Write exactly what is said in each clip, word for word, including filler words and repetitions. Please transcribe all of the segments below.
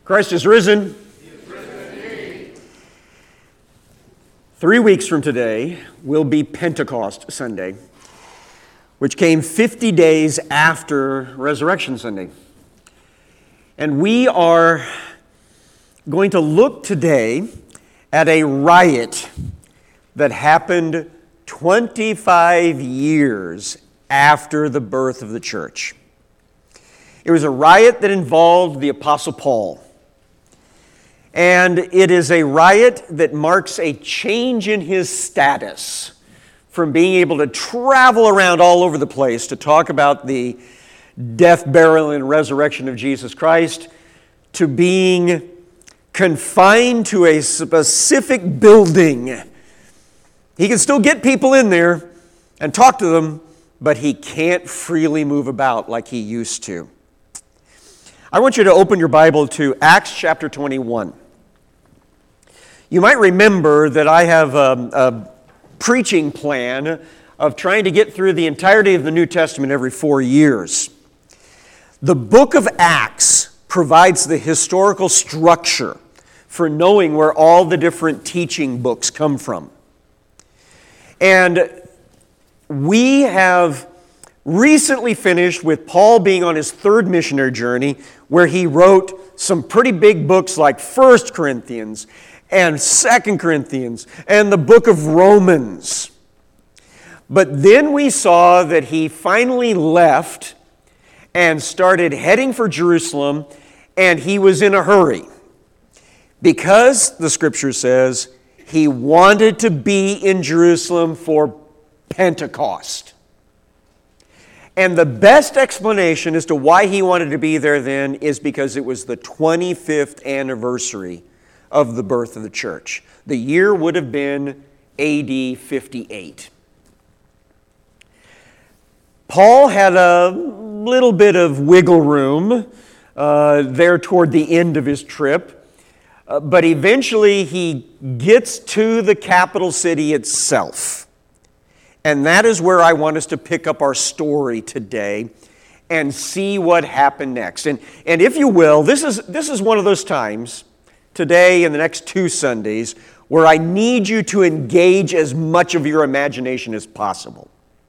Christ is risen. He is risen indeed. Three weeks from today will be Pentecost Sunday, which came fifty days after Resurrection Sunday. And we are going to look today at a riot that happened twenty-five years after the birth of the church. It was a riot that involved the Apostle Paul. And it is a riot that marks a change in his status from being able to travel around all over the place to talk about the death, burial, and resurrection of Jesus Christ to being confined to a specific building. He can still get people in there and talk to them, but he can't freely move about like he used to. I want you to open your Bible to Acts chapter twenty-one. You might remember that I have a, a preaching plan of trying to get through the entirety of the New Testament every four years. The book of Acts provides the historical structure for knowing where all the different teaching books come from. And we have recently finished with Paul being on his third missionary journey, where he wrote some pretty big books like First Corinthians and Second Corinthians and the book of Romans. But then we saw that he finally left and started heading for Jerusalem, and he was in a hurry because, the scripture says, he wanted to be in Jerusalem for Pentecost. And the best explanation as to why he wanted to be there then is because it was the twenty-fifth anniversary of the birth of the church. The year would have been A D fifty-eight. Paul had a little bit of wiggle room uh, there toward the end of his trip, uh, but eventually he gets to the capital city itself. And that is where I want us to pick up our story today and see what happened next. And, and if you will, this is, this is one of those times, today and the next two Sundays, where I need you to engage as much of your imagination as possible.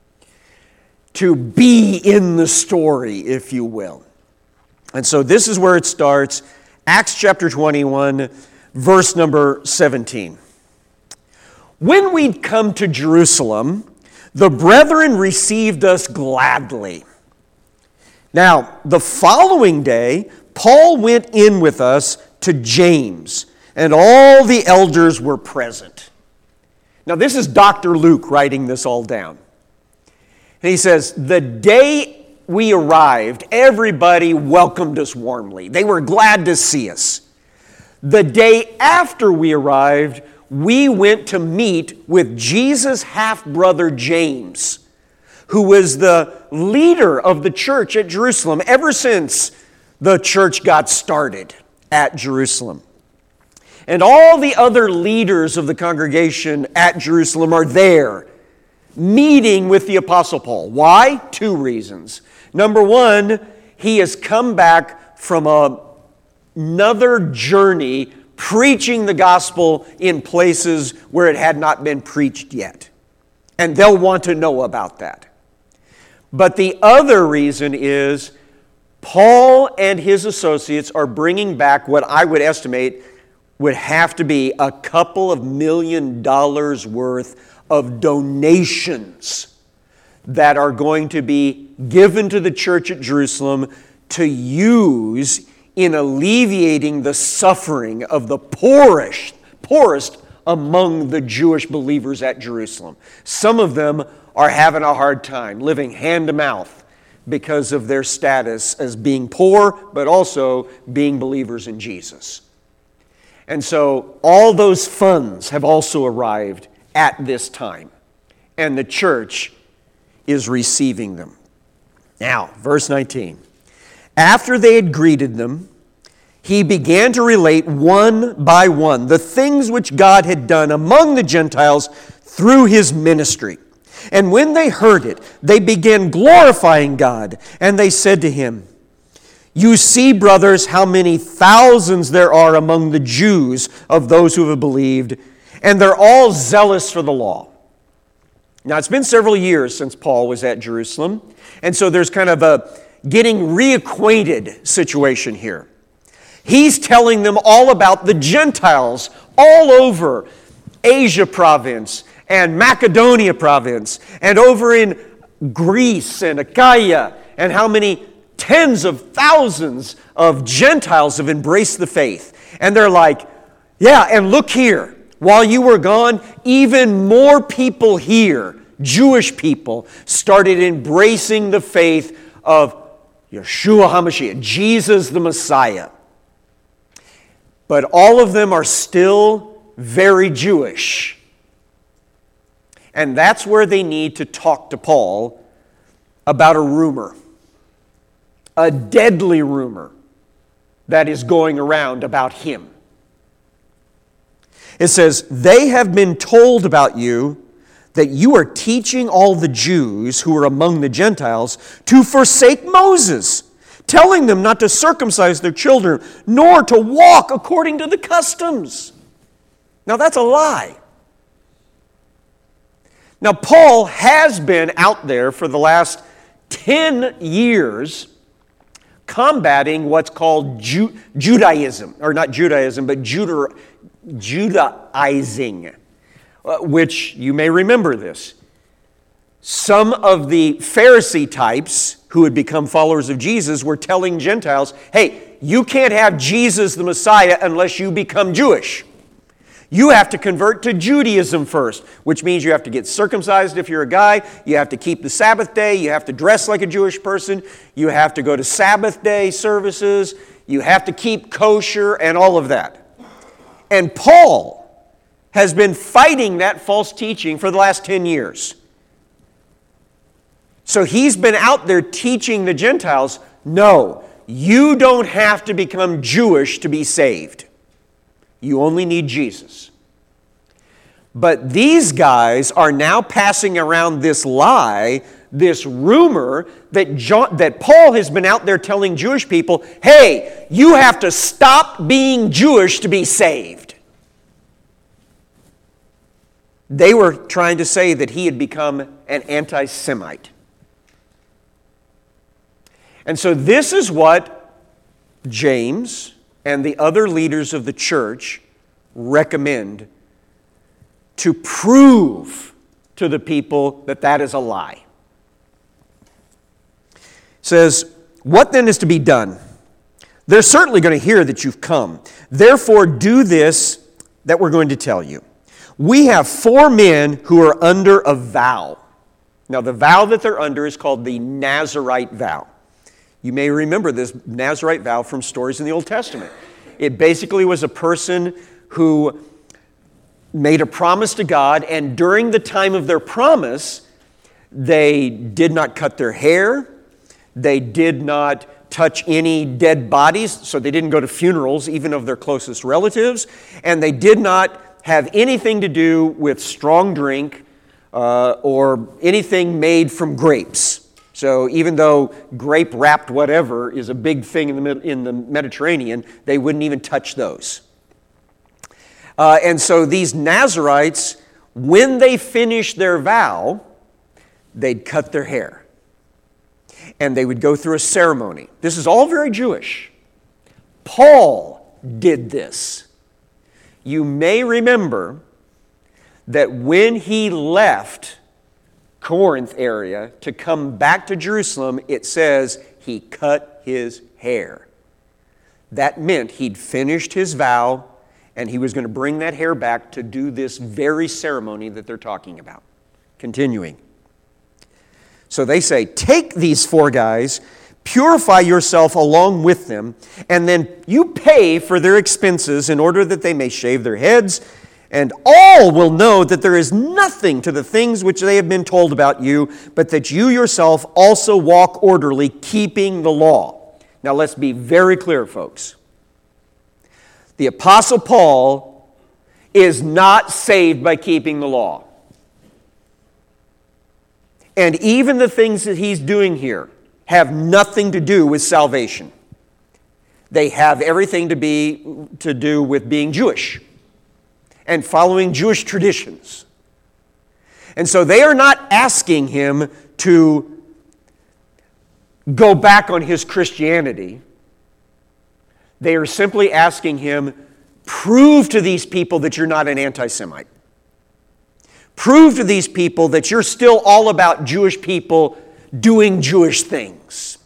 To be in the story, if you will. And so this is where it starts, Acts chapter twenty-one, verse number seventeen. When we'd come to Jerusalem, the brethren received us gladly. Now, the following day, Paul went in with us to James, and all the elders were present. Now, this is Doctor Luke writing this all down. And he says, the day we arrived, everybody welcomed us warmly. They were glad to see us. The day after we arrived, we went to meet with Jesus' half-brother James, who was the leader of the church at Jerusalem ever since the church got started at Jerusalem. And all the other leaders of the congregation at Jerusalem are there, meeting with the Apostle Paul. Why? Two reasons. Number one, he has come back from a, another journey preaching the gospel in places where it had not been preached yet. And they'll want to know about that. But the other reason is Paul and his associates are bringing back what I would estimate would have to be a couple of million dollars worth of donations that are going to be given to the church at Jerusalem to use in alleviating the suffering of the poorest, poorest among the Jewish believers at Jerusalem. Some of them are having a hard time living hand to mouth because of their status as being poor, but also being believers in Jesus. And so all those funds have also arrived at this time, and the church is receiving them. Now, verse nineteen. After they had greeted them, he began to relate one by one the things which God had done among the Gentiles through his ministry. And when they heard it, they began glorifying God, and they said to him, You see, brothers, how many thousands there are among the Jews of those who have believed, and they're all zealous for the law. Now, it's been several years since Paul was at Jerusalem, and so there's kind of a getting reacquainted situation here. He's telling them all about the Gentiles all over Asia province and Macedonia province and over in Greece and Achaia, and how many tens of thousands of Gentiles have embraced the faith. And they're like, yeah, and look here, while you were gone, even more people here, Jewish people, started embracing the faith of Yeshua HaMashiach, Jesus the Messiah. But all of them are still very Jewish. And that's where they need to talk to Paul about a rumor, a deadly rumor that is going around about him. It says, they have been told about you that you are teaching all the Jews who are among the Gentiles to forsake Moses, telling them not to circumcise their children, nor to walk according to the customs. Now that's a lie. Now Paul has been out there for the last ten years combating what's called Ju- Judaism, or not Judaism, but Juda- Judaizing, uh, which you may remember this. Some of the Pharisee types who had become followers of Jesus were telling Gentiles, hey, you can't have Jesus the Messiah unless you become Jewish. You have to convert to Judaism first, which means you have to get circumcised if you're a guy, you have to keep the Sabbath day, you have to dress like a Jewish person, you have to go to Sabbath day services, you have to keep kosher and all of that. And Paul has been fighting that false teaching for the last ten years. So he's been out there teaching the Gentiles, no, you don't have to become Jewish to be saved. You only need Jesus. But these guys are now passing around this lie, this rumor that, John, that Paul has been out there telling Jewish people, hey, you have to stop being Jewish to be saved. They were trying to say that he had become an anti-Semite. And so this is what James and the other leaders of the church recommend to prove to the people that that is a lie. It says, what then is to be done? They're certainly going to hear that you've come. Therefore, do this that we're going to tell you. We have four men who are under a vow. Now, the vow that they're under is called the Nazirite vow. You may remember this Nazirite vow from stories in the Old Testament. It basically was a person who made a promise to God, and during the time of their promise, they did not cut their hair, they did not touch any dead bodies, so they didn't go to funerals, even of their closest relatives, and they did not have anything to do with strong drink uh, or anything made from grapes. So even though grape-wrapped whatever is a big thing in the, in the Mediterranean, they wouldn't even touch those. Uh, and so these Nazirites, when they finished their vow, they'd cut their hair. And they would go through a ceremony. This is all very Jewish. Paul did this. You may remember that when he left Corinth area to come back to Jerusalem, it says he cut his hair. That meant he'd finished his vow and he was going to bring that hair back to do this very ceremony that they're talking about. Continuing. So they say, take these four guys, purify yourself along with them, and then you pay for their expenses in order that they may shave their heads, and all will know that there is nothing to the things which they have been told about you, but that you yourself also walk orderly, keeping the law. Now let's be very clear, folks. The Apostle Paul is not saved by keeping the law. And even the things that he's doing here have nothing to do with salvation. They have everything to be to do with being Jewish and following Jewish traditions. And so they are not asking him to go back on his Christianity. They are simply asking him, prove to these people that you're not an anti-Semite. Prove to these people that you're still all about Jewish people doing Jewish things.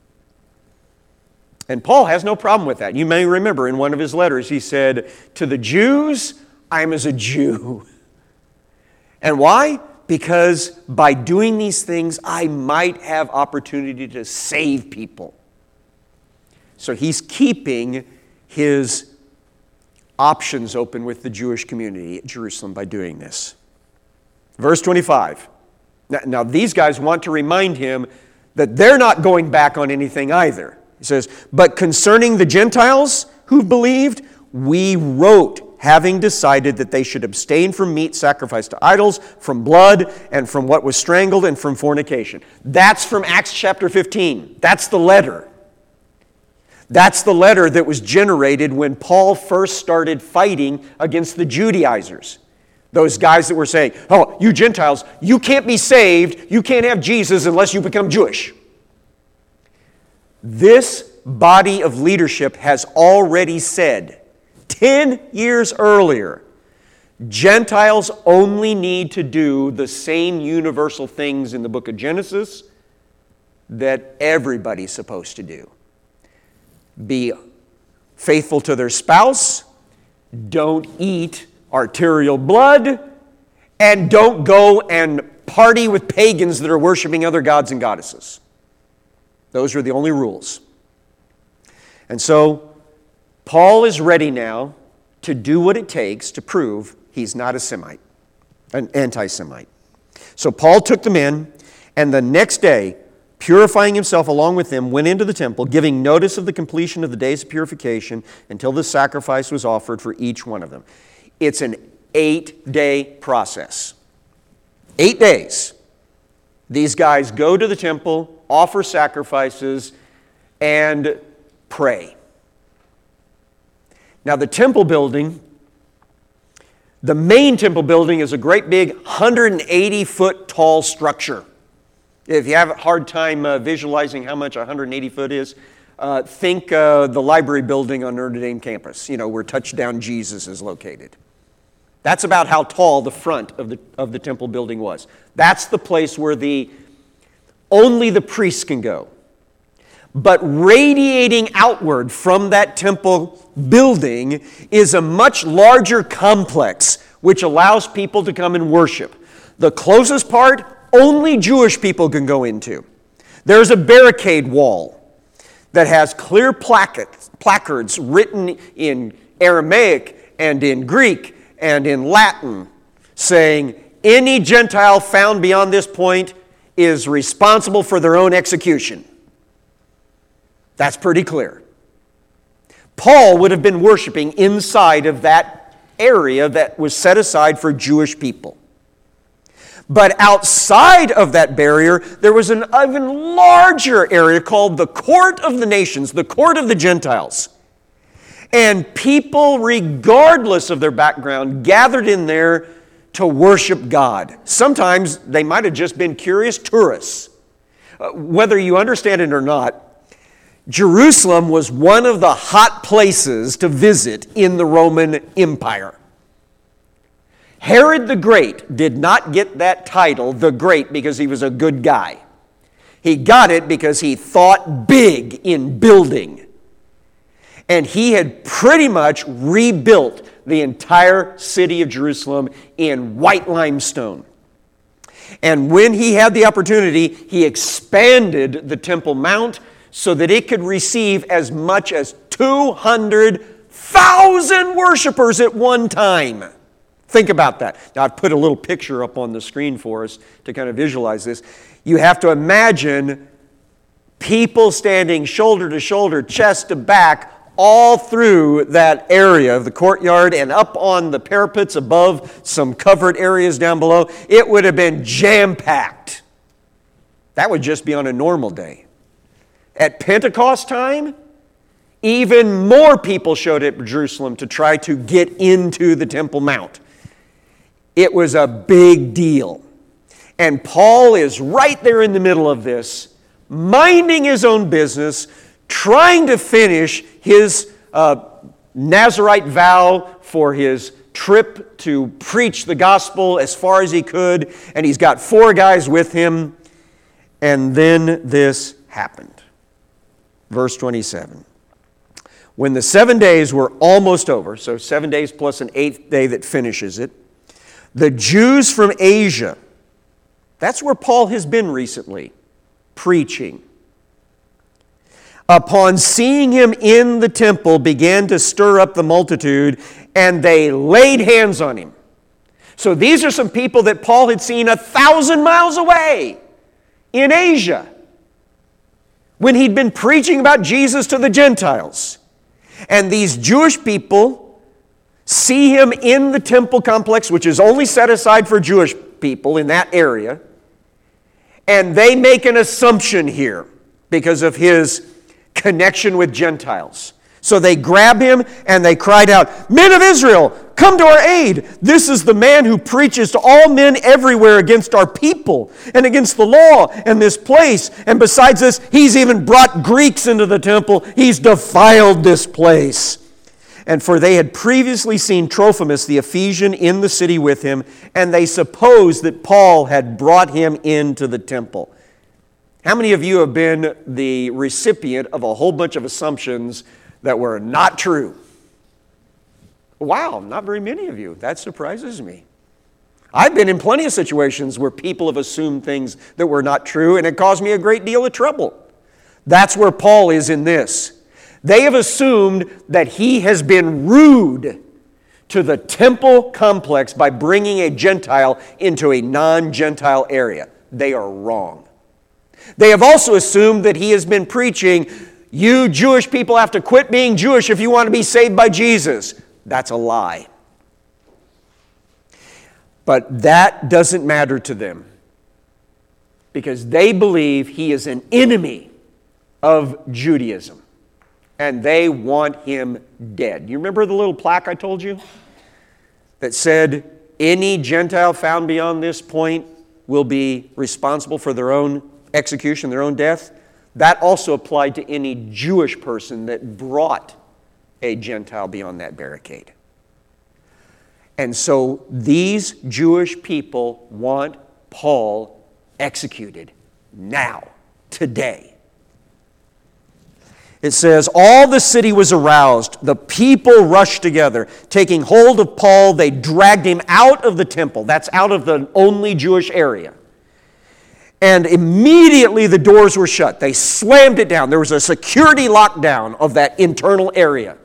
And Paul has no problem with that. You may remember in one of his letters, he said, to the Jews, I'm as a Jew. And why? Because by doing these things, I might have opportunity to save people. So he's keeping his options open with the Jewish community at Jerusalem by doing this. Verse twenty-five. Now, now these guys want to remind him that they're not going back on anything either. He says, but concerning the Gentiles who believed, we wrote, having decided that they should abstain from meat sacrificed to idols, from blood, and from what was strangled, and from fornication. That's from Acts chapter fifteen. That's the letter. That's the letter that was generated when Paul first started fighting against the Judaizers. Those guys that were saying, oh, you Gentiles, you can't be saved, you can't have Jesus unless you become Jewish. This body of leadership has already said, ten years earlier, Gentiles only need to do the same universal things in the book of Genesis that everybody's supposed to do. Be faithful to their spouse, don't eat arterial blood, and don't go and party with pagans that are worshiping other gods and goddesses. Those are the only rules. And so, Paul is ready now to do what it takes to prove he's not a Semite, an anti-Semite. So Paul took them in, and the next day, purifying himself along with them, went into the temple, giving notice of the completion of the days of purification until the sacrifice was offered for each one of them. It's an eight-day process. Eight days. These guys go to the temple, offer sacrifices, and pray. Now, the temple building, the main temple building is a great big one hundred eighty foot tall structure. If you have a hard time uh, visualizing how much one hundred eighty foot is, uh, think uh, the library building on Notre Dame campus, you know, where Touchdown Jesus is located. That's about how tall the front of the, of the temple building was. That's the place where the only the priests can go. But radiating outward from that temple building is a much larger complex which allows people to come and worship. The closest part, only Jewish people can go into. There's a barricade wall that has clear placards, placards written in Aramaic and in Greek and in Latin saying, any Gentile found beyond this point is responsible for their own execution. That's pretty clear. Paul would have been worshiping inside of that area that was set aside for Jewish people. But outside of that barrier, there was an even larger area called the Court of the Nations, the Court of the Gentiles. And people, regardless of their background, gathered in there to worship God. Sometimes they might have just been curious tourists. Uh, whether you understand it or not, Jerusalem was one of the hot places to visit in the Roman Empire. Herod the Great did not get that title, the Great, because he was a good guy. He got it because he thought big in building. And he had pretty much rebuilt the entire city of Jerusalem in white limestone. And when he had the opportunity, he expanded the Temple Mount so that it could receive as much as two hundred thousand worshipers at one time. Think about that. Now, I've put a little picture up on the screen for us to kind of visualize this. You have to imagine people standing shoulder to shoulder, chest to back, all through that area of the courtyard and up on the parapets above some covered areas down below. It would have been jam-packed. That would just be on a normal day. At Pentecost time, even more people showed up at Jerusalem to try to get into the Temple Mount. It was a big deal. And Paul is right there in the middle of this, minding his own business, trying to finish his uh, Nazirite vow for his trip to preach the gospel as far as he could. And he's got four guys with him. And then this happened. Verse twenty-seven. When the seven days were almost over, so seven days plus an eighth day that finishes it, the Jews from Asia, that's where Paul has been recently, preaching, upon seeing him in the temple, began to stir up the multitude, and they laid hands on him. So these are some people that Paul had seen a thousand miles away in Asia, when he'd been preaching about Jesus to the Gentiles. And these Jewish people see him in the temple complex, which is only set aside for Jewish people in that area, and they make an assumption here because of his connection with Gentiles. So they grab him and they cried out, "Men of Israel, come to our aid. This is the man who preaches to all men everywhere against our people and against the law and this place. And besides this, he's even brought Greeks into the temple. He's defiled this place." And for they had previously seen Trophimus the Ephesian in the city with him, and they supposed that Paul had brought him into the temple. How many of you have been the recipient of a whole bunch of assumptions that were not true? Wow, not very many of you. That surprises me. I've been in plenty of situations where people have assumed things that were not true, and it caused me a great deal of trouble. That's where Paul is in this. They have assumed that he has been rude to the temple complex by bringing a Gentile into a non-Gentile area. They are wrong. They have also assumed that he has been preaching, "You Jewish people have to quit being Jewish if you want to be saved by Jesus." That's a lie. But that doesn't matter to them, because they believe he is an enemy of Judaism, and they want him dead. You remember the little plaque I told you that said, "Any Gentile found beyond this point will be responsible for their own execution, their own death"? That also applied to any Jewish person that brought a Gentile beyond that barricade. And so these Jewish people want Paul executed now, today. It says, all the city was aroused. The people rushed together. Taking hold of Paul, they dragged him out of the temple. That's out of the only Jewish area. And immediately the doors were shut. They slammed it down. There was a security lockdown of that internal area.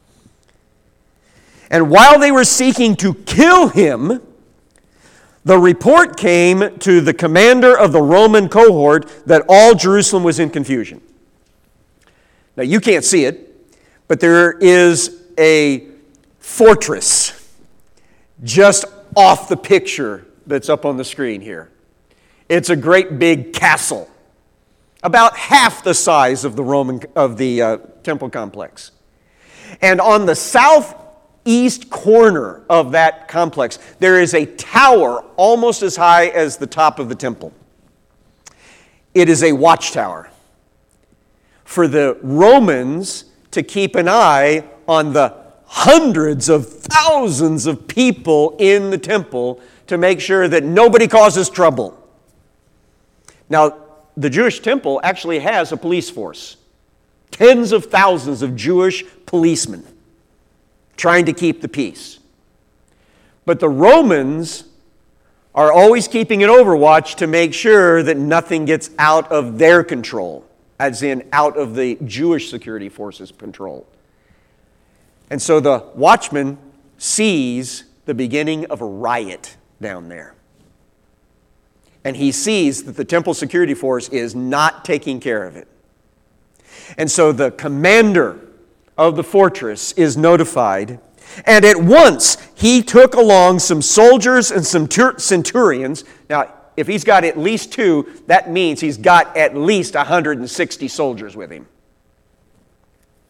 And while they were seeking to kill him, the report came to the commander of the Roman cohort that all Jerusalem was in confusion. Now, you can't see it, but there is a fortress just off the picture that's up on the screen here. It's a great big castle, about half the size of the Roman of the uh, temple complex. And on the southeast corner of that complex, there is a tower almost as high as the top of the temple. It is a watchtower for the Romans to keep an eye on the hundreds of thousands of people in the temple to make sure that nobody causes trouble. Now, the Jewish temple actually has a police force. Tens of thousands of Jewish policemen trying to keep the peace. But the Romans are always keeping an overwatch to make sure that nothing gets out of their control, as in out of the Jewish security forces' control. And so the watchman sees the beginning of a riot down there. And he sees that the temple security force is not taking care of it. And so the commander of the fortress is notified, and at once he took along some soldiers and some centurions. Now, if he's got at least two, that means he's got at least one hundred sixty soldiers with him.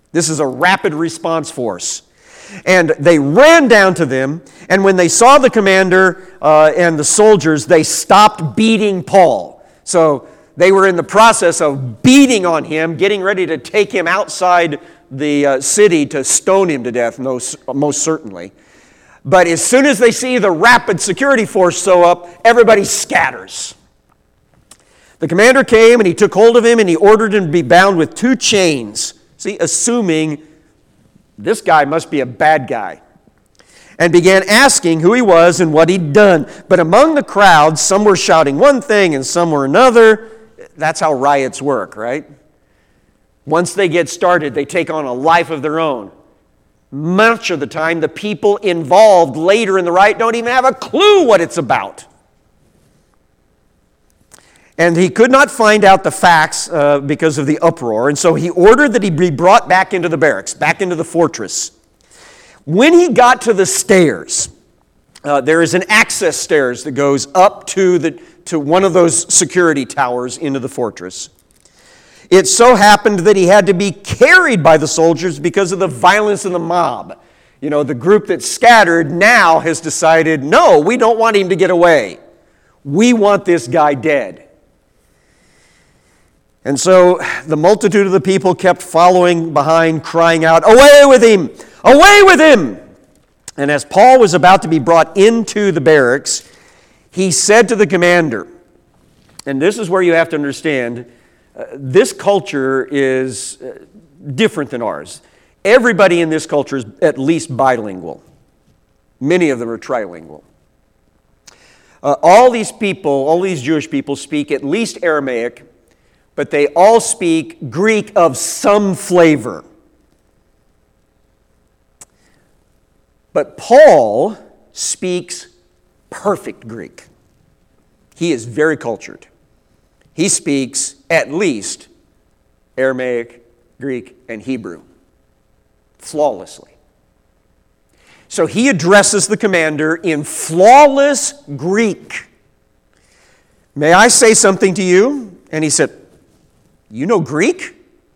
This is a rapid response force. And they ran down to them, and when they saw the commander uh, and the soldiers, they stopped beating Paul. So they were in the process of beating on him, getting ready to take him outside the uh, city to stone him to death, most, most certainly. But as soon as they see the rapid security force show up, everybody scatters. The commander came, and he took hold of him, and he ordered him to be bound with two chains. See, assuming this guy must be a bad guy, and began asking who he was and what he'd done. But among the crowd, some were shouting one thing and some were another. That's how riots work, right? Once they get started, they take on a life of their own. Much of the time, the people involved later in the riot don't even have a clue what it's about. And he could not find out the facts uh, because of the uproar, and so he ordered that he be brought back into the barracks, back into the fortress. When he got to the stairs, uh, there is an access stairs that goes up to, the, to one of those security towers into the fortress. It so happened that he had to be carried by the soldiers because of the violence of the mob. You know, the group that scattered now has decided, no, we don't want him to get away. We want this guy dead. And so the multitude of the people kept following behind, crying out, "Away with him! Away with him!" And as Paul was about to be brought into the barracks, he said to the commander, and this is where you have to understand, uh, this culture is uh, different than ours. Everybody in this culture is at least bilingual. Many of them are trilingual. Uh, all these people, all these Jewish people speak at least Aramaic, but they all speak Greek of some flavor. But Paul speaks perfect Greek. He is very cultured. He speaks at least Aramaic, Greek, and Hebrew flawlessly. So he addresses the commander in flawless Greek. "May I say something to you?" And he said, "You know Greek?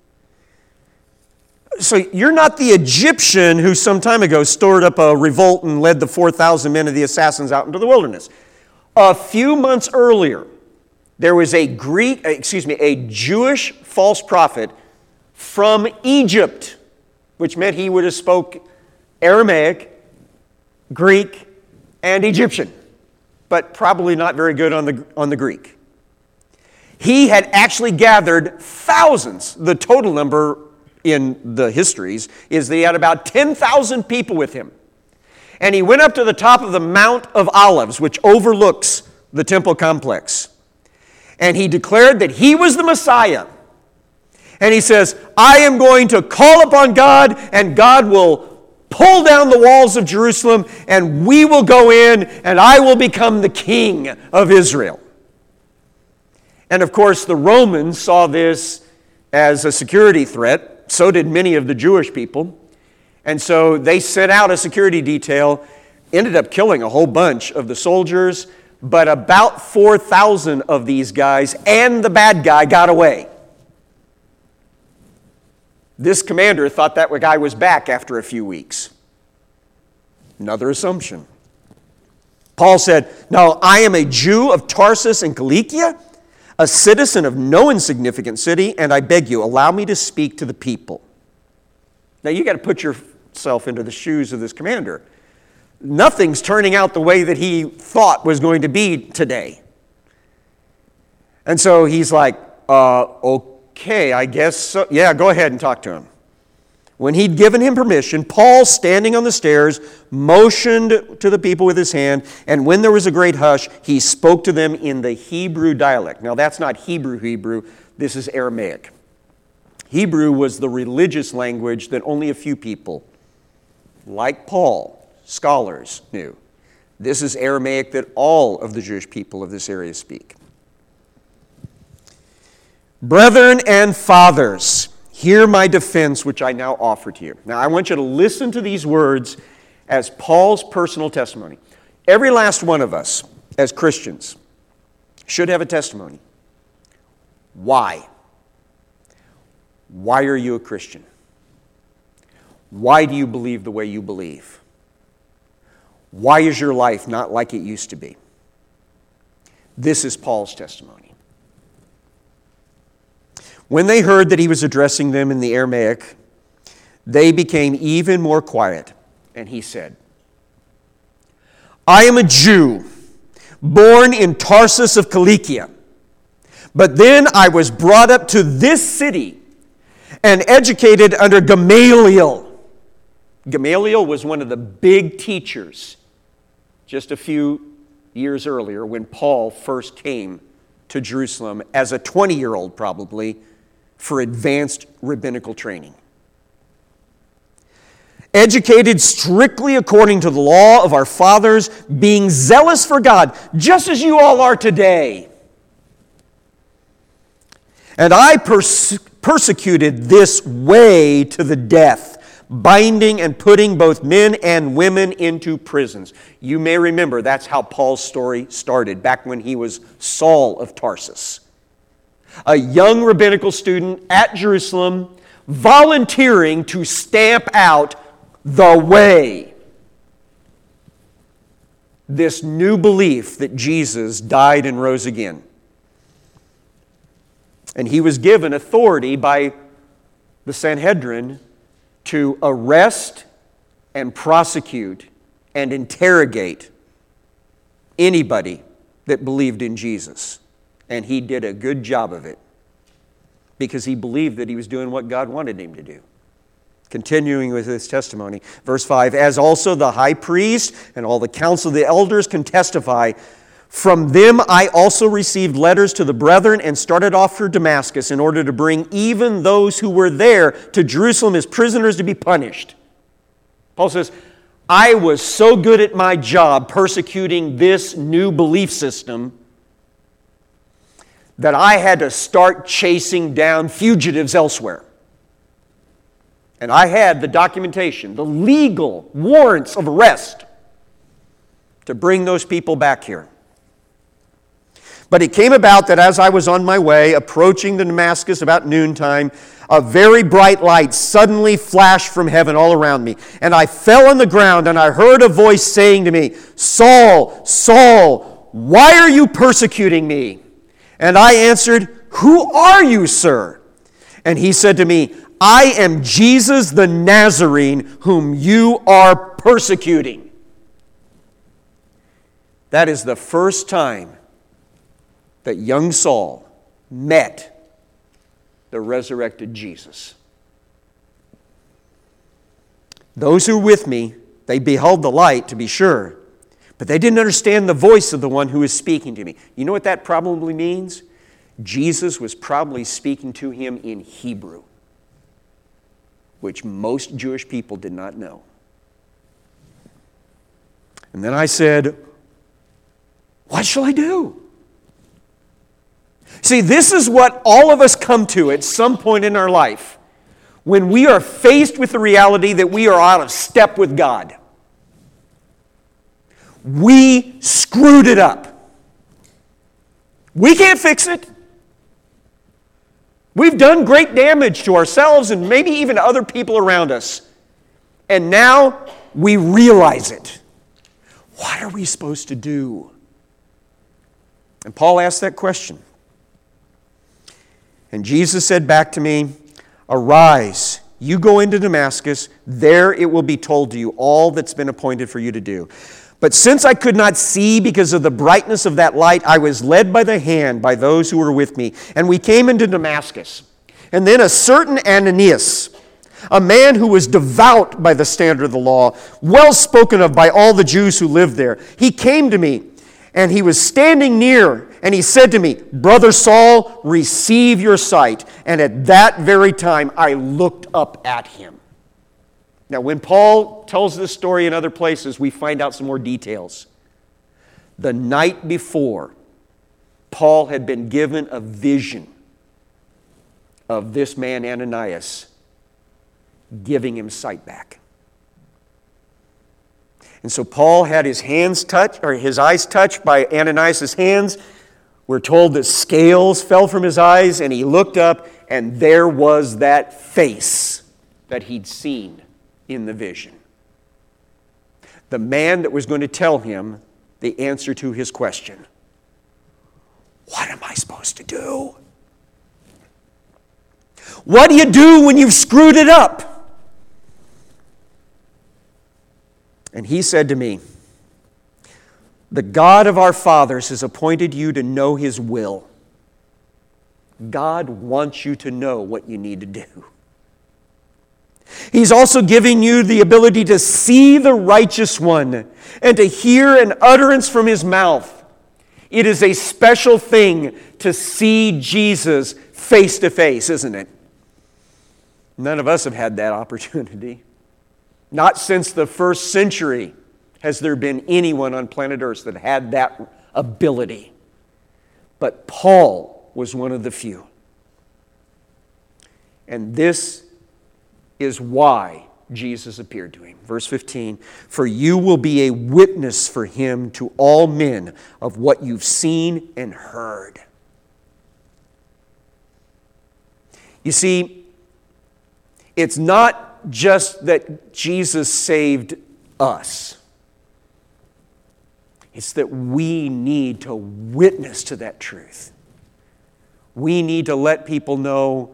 So you're not the Egyptian who some time ago stirred up a revolt and led the four thousand men of the assassins out into the wilderness. A few months earlier, there was a Greek, excuse me, a Jewish false prophet from Egypt, which meant he would have spoke Aramaic, Greek, and Egyptian, but probably not very good on the, on the Greek. He had actually gathered thousands. The total number in the histories is that he had about ten thousand people with him. And he went up to the top of the Mount of Olives, which overlooks the temple complex. And he declared that he was the Messiah. And he says, "I am going to call upon God, and God will pull down the walls of Jerusalem, and we will go in, and I will become the king of Israel." And of course, the Romans saw this as a security threat. So did many of the Jewish people. And so they sent out a security detail, ended up killing a whole bunch of the soldiers, but about four thousand of these guys and the bad guy got away. This commander thought that guy was back after a few weeks. Another assumption. Paul said, "Now I am a Jew of Tarsus in Cilicia, a citizen of no insignificant city, and I beg you, allow me to speak to the people." Now you got to put yourself into the shoes of this commander. Nothing's turning out the way that he thought was going to be today. And so he's like, uh, okay, I guess so. Yeah, go ahead and talk to him. When he'd given him permission, Paul, standing on the stairs, motioned to the people with his hand, and when there was a great hush, he spoke to them in the Hebrew dialect. Now that's not Hebrew Hebrew, this is Aramaic. Hebrew was the religious language that only a few people, like Paul, scholars, knew. This is Aramaic that all of the Jewish people of this area speak. "Brethren and fathers, hear my defense, which I now offer to you." Now, I want you to listen to these words as Paul's personal testimony. Every last one of us, as Christians, should have a testimony. Why? Why are you a Christian? Why do you believe the way you believe? Why is your life not like it used to be? This is Paul's testimony. When they heard that he was addressing them in the Aramaic, they became even more quiet, and he said, I am a Jew, born in Tarsus of Cilicia, but then I was brought up to this city and educated under Gamaliel. Gamaliel was one of the big teachers just a few years earlier when Paul first came to Jerusalem as a twenty-year-old probably for advanced rabbinical training. Educated strictly according to the law of our fathers, being zealous for God, just as you all are today. And I pers- persecuted this way to the death, binding and putting both men and women into prisons. You may remember that's how Paul's story started, back when he was Saul of Tarsus. A young rabbinical student at Jerusalem, volunteering to stamp out the way. This new belief that Jesus died and rose again. And he was given authority by the Sanhedrin to arrest and prosecute and interrogate anybody that believed in Jesus. And he did a good job of it because he believed that he was doing what God wanted him to do. Continuing with his testimony, verse five, as also the high priest and all the council of the elders can testify, from them I also received letters to the brethren and started off for Damascus in order to bring even those who were there to Jerusalem as prisoners to be punished. Paul says, I was so good at my job persecuting this new belief system that I had to start chasing down fugitives elsewhere. And I had the documentation, the legal warrants of arrest to bring those people back here. But it came about that as I was on my way, approaching the Damascus about noontime, a very bright light suddenly flashed from heaven all around me. And I fell on the ground, and I heard a voice saying to me, Saul, Saul, why are you persecuting me? And I answered, who are you, sir? And he said to me, I am Jesus the Nazarene, whom you are persecuting. That is the first time that young Saul met the resurrected Jesus. Those who were with me, they beheld the light, to be sure, but they didn't understand the voice of the one who was speaking to me. You know what that probably means? Jesus was probably speaking to him in Hebrew, which most Jewish people did not know. And then I said, what shall I do? See, this is what all of us come to at some point in our life when we are faced with the reality that we are out of step with God. We screwed it up. We can't fix it. We've done great damage to ourselves and maybe even to other people around us. And now we realize it. What are we supposed to do? And Paul asked that question. And Jesus said back to me, arise, you go into Damascus, there it will be told to you all that's been appointed for you to do. But since I could not see because of the brightness of that light, I was led by the hand by those who were with me. And we came into Damascus. And then a certain Ananias, a man who was devout by the standard of the law, well spoken of by all the Jews who lived there, he came to me, and he was standing near, and he said to me, Brother Saul, receive your sight. And at that very time, I looked up at him. Now, when Paul tells this story in other places, we find out some more details. The night before, Paul had been given a vision of this man Ananias giving him sight back. And so Paul had his hands touched, or his eyes touched by Ananias' hands. We're told that scales fell from his eyes, and he looked up, and there was that face that he'd seen in the vision. The man that was going to tell him the answer to his question. What am I supposed to do? What do you do when you've screwed it up? And he said to me, the God of our fathers has appointed you to know His will. God wants you to know what you need to do. He's also giving you the ability to see the righteous one and to hear an utterance from His mouth. It is a special thing to see Jesus face to face, isn't it? None of us have had that opportunity. Not since the first century has there been anyone on planet Earth that had that ability. But Paul was one of the few. And this is why Jesus appeared to him. Verse fifteen, for you will be a witness for him to all men of what you've seen and heard. You see, it's not just that Jesus saved us. It's that we need to witness to that truth. We need to let people know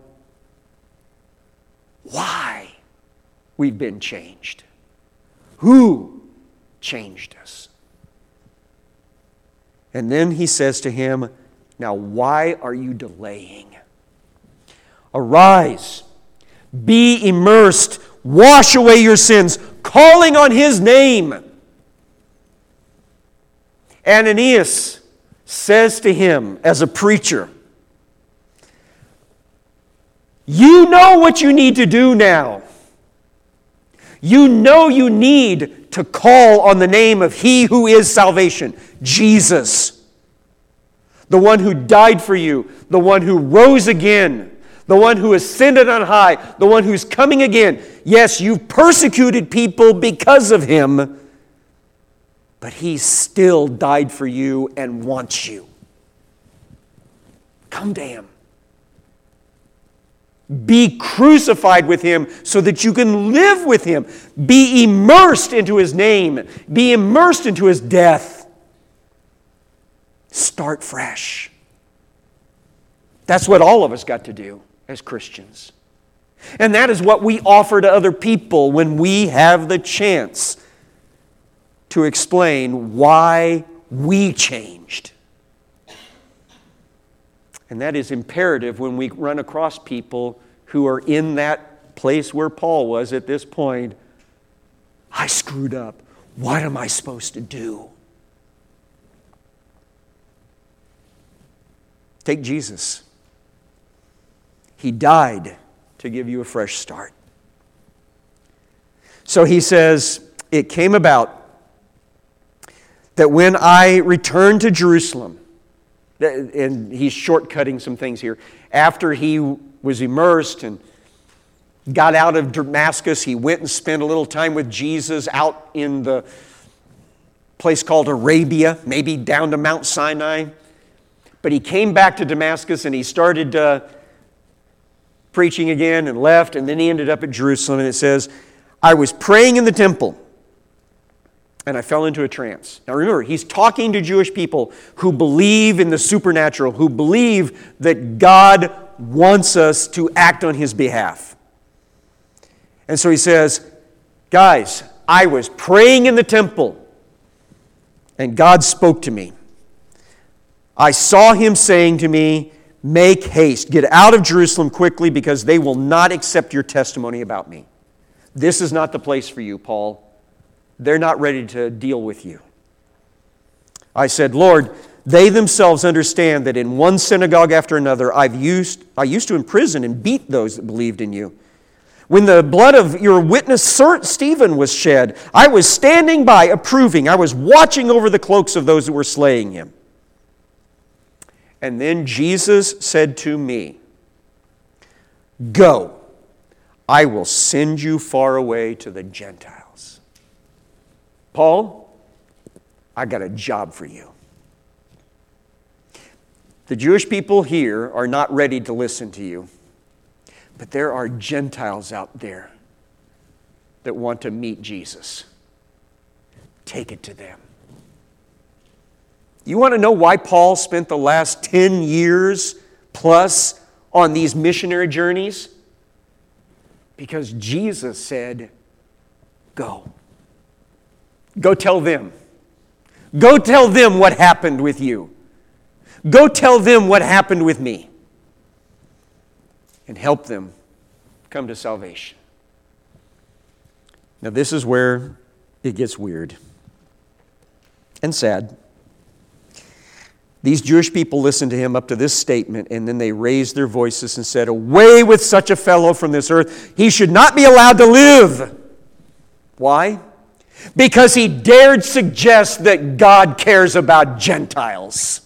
why we've been changed. Who changed us? And then he says to him, now why are you delaying? Arise, be immersed, wash away your sins, calling on His name. Ananias says to him as a preacher, you know what you need to do now. You know you need to call on the name of He who is salvation, Jesus. The one who died for you, the one who rose again, the one who ascended on high, the one who's coming again. Yes, you've persecuted people because of Him, but He still died for you and wants you. Come to Him. Be crucified with Him so that you can live with Him. Be immersed into His name. Be immersed into His death. Start fresh. That's what all of us got to do as Christians. And that is what we offer to other people when we have the chance to explain why we changed. And that is imperative when we run across people who are in that place where Paul was at this point. I screwed up. What am I supposed to do? Take Jesus. He died to give you a fresh start. So he says, it came about that when I returned to Jerusalem, and he's shortcutting some things here, after he was immersed and got out of Damascus, he went and spent a little time with Jesus out in the place called Arabia, maybe down to Mount Sinai. But he came back to Damascus and he started uh, preaching again and left, and then he ended up at Jerusalem, and it says, I was praying in the temple, and I fell into a trance. Now remember, he's talking to Jewish people who believe in the supernatural, who believe that God wants us to act on His behalf. And so he says, guys, I was praying in the temple, and God spoke to me. I saw Him saying to me, make haste, get out of Jerusalem quickly, because they will not accept your testimony about me. This is not the place for you, Paul. They're not ready to deal with you. I said, Lord, they themselves understand that in one synagogue after another, I've used, I used to imprison and beat those that believed in you. When the blood of your witness Stephen was shed, I was standing by approving. I was watching over the cloaks of those that were slaying him. And then Jesus said to me, go, I will send you far away to the Gentiles. Paul, I got a job for you. The Jewish people here are not ready to listen to you, but there are Gentiles out there that want to meet Jesus. Take it to them. You want to know why Paul spent the last ten years plus on these missionary journeys? Because Jesus said, go. Go tell them. Go tell them what happened with you. Go tell them what happened with me. And help them come to salvation. Now this is where it gets weird and sad. These Jewish people listened to him up to this statement, and then they raised their voices and said, away with such a fellow from this earth. He should not be allowed to live. Why? Because he dared suggest that God cares about Gentiles.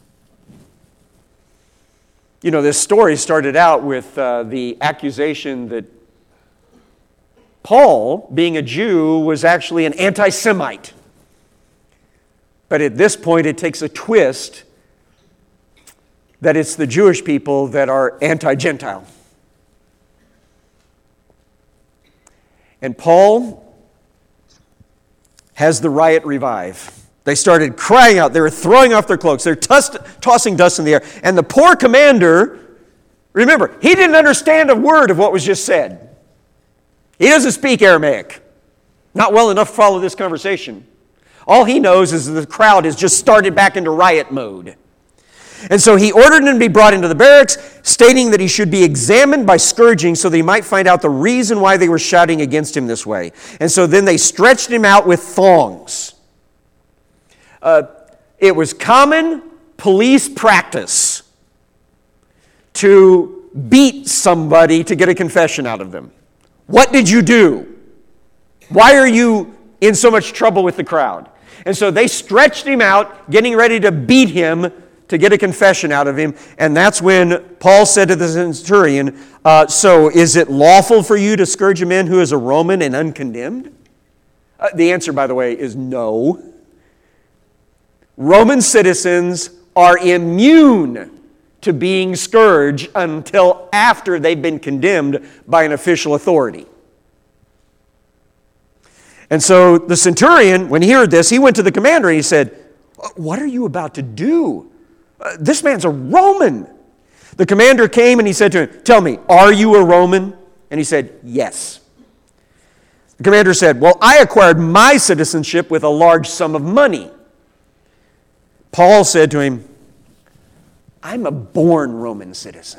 You know, this story started out with uh, the accusation that Paul, being a Jew, was actually an anti-Semite. But at this point, it takes a twist that it's the Jewish people that are anti-Gentile. And Paul has the riot revive. They started crying out. They were throwing off their cloaks. They're tuss- tossing dust in the air. And the poor commander, remember, he didn't understand a word of what was just said. He doesn't speak Aramaic. Not well enough to follow this conversation. All he knows is that the crowd has just started back into riot mode. And so he ordered him to be brought into the barracks, stating that he should be examined by scourging so that he might find out the reason why they were shouting against him this way. And so then they stretched him out with thongs. Uh, it was common police practice to beat somebody to get a confession out of them. What did you do? Why are you in so much trouble with the crowd? And so they stretched him out, getting ready to beat him to get a confession out of him. And that's when Paul said to the centurion, uh, so is it lawful for you to scourge a man who is a Roman and uncondemned? Uh, the answer, by the way, is no. Roman citizens are immune to being scourged until after they've been condemned by an official authority. And so the centurion, when he heard this, he went to the commander and he said, what are you about to do? Uh, this man's a Roman. The commander came and he said to him, tell me, are you a Roman? And he said, yes. The commander said, well, I acquired my citizenship with a large sum of money. Paul said to him, I'm a born Roman citizen.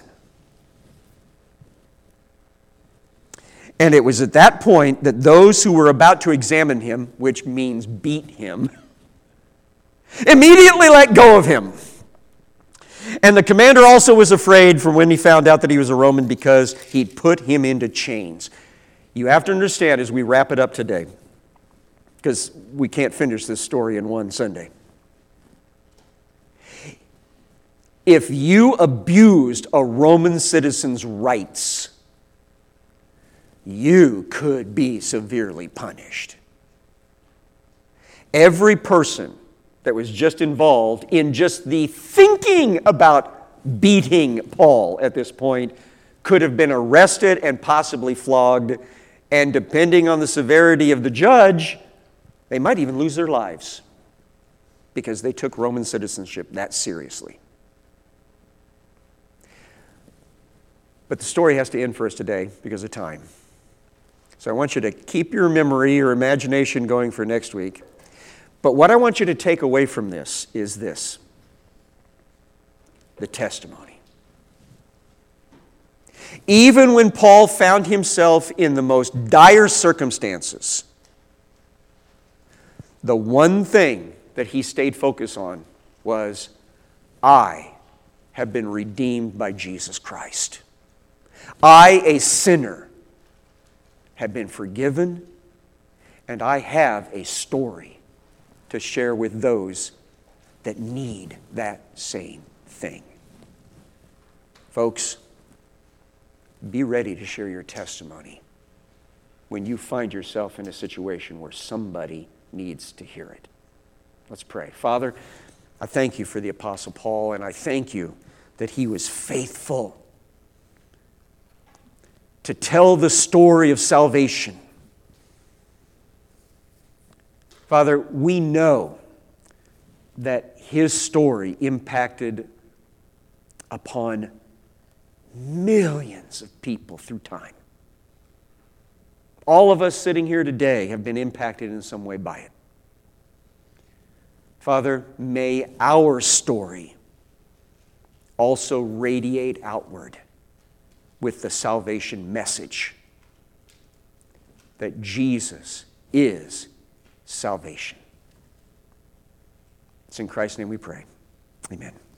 And it was at that point that those who were about to examine him, which means beat him, immediately let go of him. And the commander also was afraid from when he found out that he was a Roman because he'd put him into chains. You have to understand as we wrap it up today, because we can't finish this story in one Sunday. If you abused a Roman citizen's rights, you could be severely punished. Every person that was just involved in just the thinking about beating Paul at this point could have been arrested and possibly flogged, and depending on the severity of the judge, they might even lose their lives because they took Roman citizenship that seriously. But the story has to end for us today because of time. So I want you to keep your memory or imagination going for next week. But what I want you to take away from this is this: the testimony. Even when Paul found himself in the most dire circumstances, the one thing that he stayed focused on was, I have been redeemed by Jesus Christ. I, a sinner, have been forgiven, and I have a story to share with those that need that same thing. Folks, be ready to share your testimony when you find yourself in a situation where somebody needs to hear it. Let's pray. Father, I thank you for the Apostle Paul, and I thank you that he was faithful to tell the story of salvation Father, we know that his story impacted upon millions of people through time. All of us sitting here today have been impacted in some way by it. Father, may our story also radiate outward with the salvation message that Jesus is salvation. It's in Christ's name we pray. Amen.